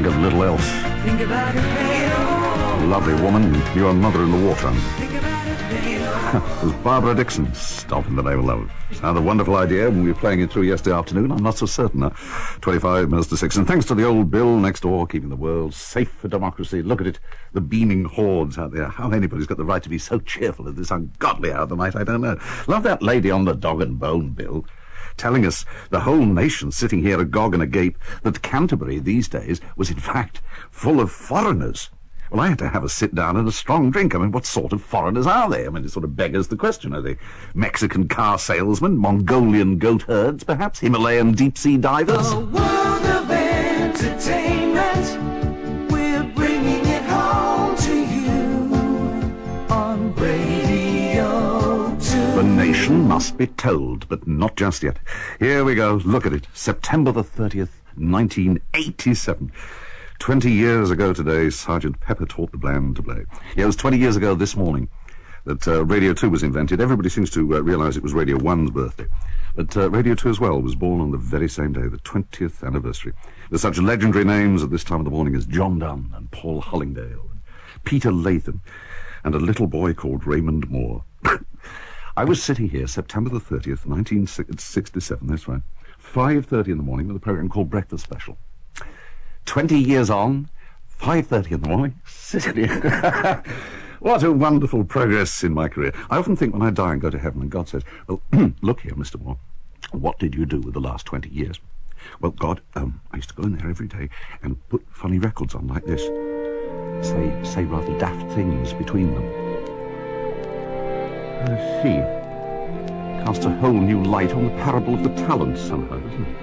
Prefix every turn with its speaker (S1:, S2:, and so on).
S1: think of little else.
S2: Think about it, babe.
S1: Lovely woman, your mother in the water.
S2: Think about it, babe.
S1: It was Barbara Dixon, Stop in the Name of Love. Sounded a wonderful idea when we were playing it through yesterday afternoon. I'm not so certain. 25 minutes to 6. And thanks to the old Bill next door, keeping the world safe for democracy. Look at it, the beaming hordes out there. How anybody's got the right to be so cheerful at this ungodly hour of the night, I don't know. Love that lady on the Dog and Bone, Bill, telling us, the whole nation sitting here agog and agape, that Canterbury these days was in fact full of foreigners. Well, I had to have a sit down and a strong drink. I mean, what sort of foreigners are they? I mean, it sort of beggars the question. Are they Mexican car salesmen, Mongolian goat herds, perhaps, Himalayan deep-sea divers?
S2: A world of entertainment, we're bringing it home to you on Radio 2.
S1: The nation must be told, but not just yet. Here we go. Look at it. September the 30th, 1987. 20 years ago today, Sergeant Pepper taught the band to play. Yeah, it was 20 years ago this morning that Radio 2 was invented. Everybody seems to realise it was Radio 1's birthday. But Radio 2 as well was born on the very same day, the 20th anniversary. With such legendary names at this time of the morning as John Donne and Paul Hollingdale, and Peter Latham, and a little boy called Raymond Moore. I was sitting here September the 30th, 1967, that's right, 5:30 in the morning with a programme called Breakfast Special. 20 years on, 5:30 in the morning, sitting here. What a wonderful progress in my career. I often think when I die and go to heaven and God says, well, look here, Mr. Moore, what did you do with the last 20 years? Well, God, I used to go in there every day and put funny records on like this. Say rather daft things between them. I see. Cast a whole new light on the parable of the talents somehow, doesn't it?